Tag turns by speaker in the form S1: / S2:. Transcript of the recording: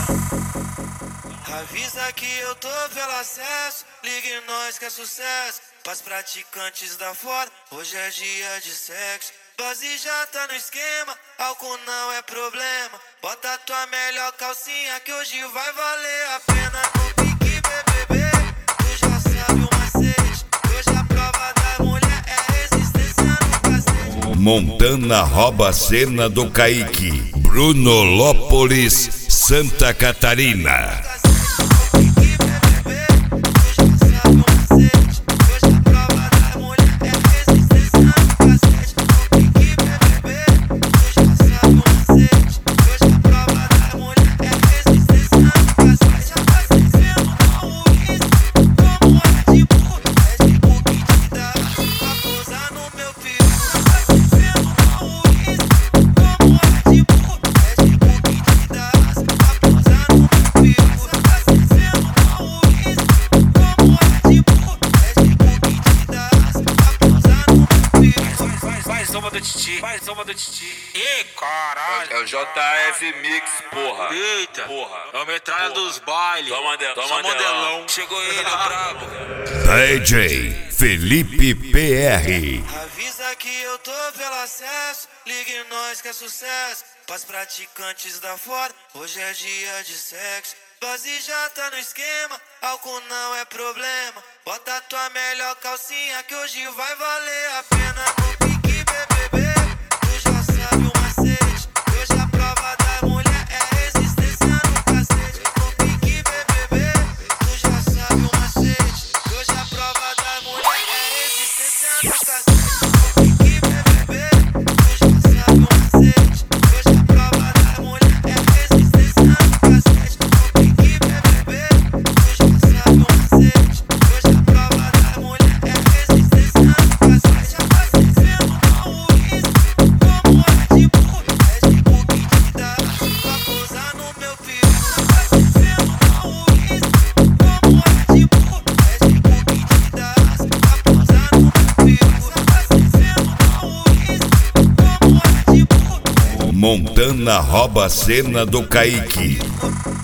S1: Avisa que eu tô pelo acesso, ligue nós que é sucesso. Pras praticantes da fora, hoje é dia de sexo. Dose já tá no esquema, álcool não é problema. Bota tua melhor calcinha que hoje vai valer a pena. No pique BBB, tu já sabe o macete. Hoje a prova da mulher é resistência no cacete.
S2: Montana rouba a cena do Kaique. Brunolópolis, Santa Catarina.
S3: Mais uma do Titi. Ih, caralho.
S4: É o JF Mix, porra.
S3: Eita,
S4: porra.
S3: É o metralha dos bailes.
S4: Só
S3: modelão.
S4: Chegou ele, brabo.
S2: DJ Felipe PR.
S1: Avisa que eu tô pelo acesso, ligue nós que é sucesso. Pras praticantes da fora, hoje é dia de sexo. Dose já tá no esquema, álcool não é problema. Bota tua melhor calcinha que hoje vai valer a pena. No pique BBB, tu já sabe o macete. Hoje a prova da mulher é resistência no cacete. No pique BBB, tu já sabe o macete. Hoje a prova da mulher é resistência no cacete. No pique BBB, tu já sabe o macete. Hoje a prova da mulher é resistência no cacete. No pique BBB, tu já sabe o macete. Hoje a prova da mulher é resistência no cacete. Já tá sentindo mal isso, como é de burro, é de burro que te dá. Pra pousar no meu peru. Já tá sentindo mal isso, como é de burro, é de burro que te dá. Pra pousar no meu peru. Já tá sentindo mal isso, como é de burro.
S2: Montana rouba a cena do Kaique.